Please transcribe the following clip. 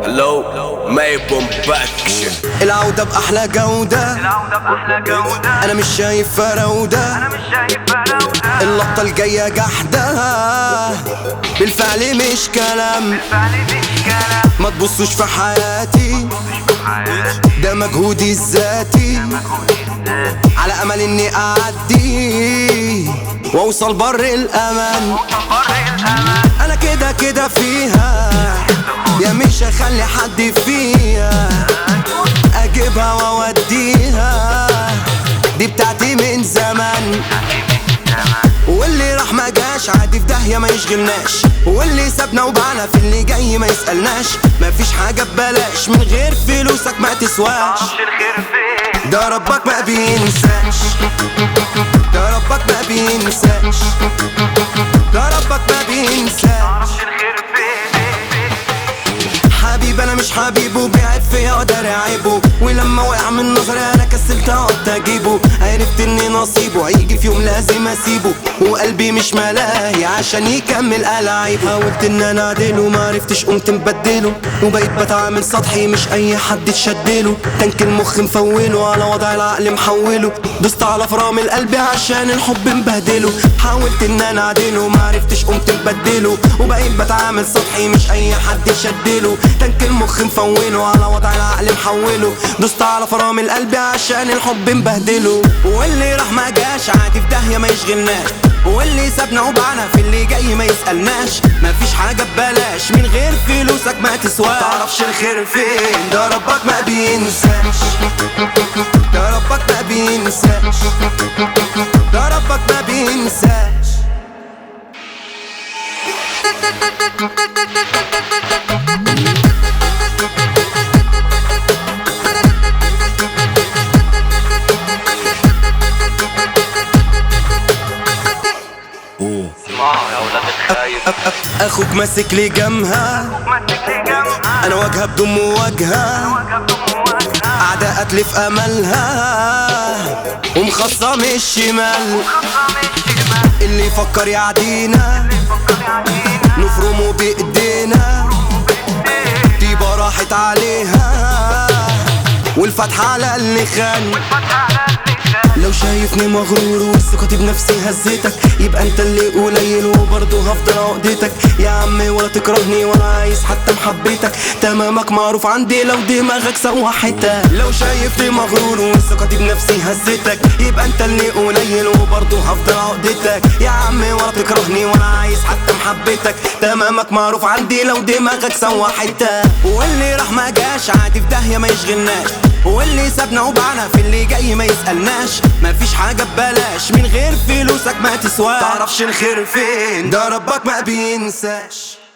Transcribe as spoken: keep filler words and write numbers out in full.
لو ما يبون باك. العودة بأحلى جودة، أنا مش شايف فراودة، اللقطة الجاية جحدة بالفعل مش كلام. ما تبصوش في حياتي، ده مجهودي الذاتي، على أمل إني أعدي وأوصل بر الأمان. أنا كده كده فيها، يا مش هخلي حد فيها، أجيبها وأوديها، دي بتاعتي من زمان. واللي راح ما جاش عادي في داهية ما يشغلناش، واللي سابنا وبعنا في اللي جاي ما يسألناش. مفيش حاجة ببلاش، من غير فلوسك ما تسواش. ده ربك ما بينساش، ده ربك ما بينساش، ده ربك ما بينساش. حبيب انا مش حبيبه، بيعب فيا وقدر اعيبه، ولما وقع من نظري انا كسلت اقعد اجيبه. عرفت اني نصيبه هيجي في يوم لازم اسيبه، وقلبي مش ملاهي عشان يكمل ألاعيبه. حاولت ان انا اعدله ما عرفتش، قمت مبدله، وبقيت بتعامل سطحي مش اي حد تشدله. تنك المخ مفوله، على وضع العقل محوله، دوست على فرام القلب عشان الحب مبهدله. حاولت ان انا اعدله ما عرفتش، قمت مبدله، وبقيت بتعامل سطحي مش اي حد يشدله. تنك المخ مفوله، على وضع العقل محوله، دوست على فرام القلب عشان الحب مبهدله. واللي راح ما جاش عادي في داهية ما يشغلناش، واللي سابنا وبعنا في اللي جاي ما يسألناش. مفيش حاجة ببلاش، من غير فلوسك ما تسواش. تعرفش الخير فين، ده ربك ما بينساش، ده ربك ما بينساش، ده ربك ما بينساش. اخوك ماسك لي جمها، انا واجهه بدون مواجهه، اعداء اتلف املها ومخصم الشمال. اللي يفكر يعدينا نفرمه بايدينا، طيبه راحت عليها والفتحة على اللي خان. لو شايفني مغرور وثقتي بنفسي هزيتك، يبقى انت اللي قليل وبرضه هفضل عقدتك. يا عمي ولا تكرهني ولا عايز حتى محبتك، تمامك معروف عندي لو دماغك سوحتك. لو شايفني مغرور وثقتي بنفسي هزيتك، يبقى انت اللي قليل وبرضه هفضل عقدتك. يا عمي ولا تكرهني ولا عايز حتى محبتك، تمامك معروف عندي لو دماغك سوحتك. واللي راح ما جاش عادي في داهية ما يشغلناش، واللي سابنا وبعنا في اللي جاي ما يسألناش. مفيش حاجة ببلاش، من غير فلوسك ما تسواش. تعرفش الخير فين، ده ربك ما بينساش.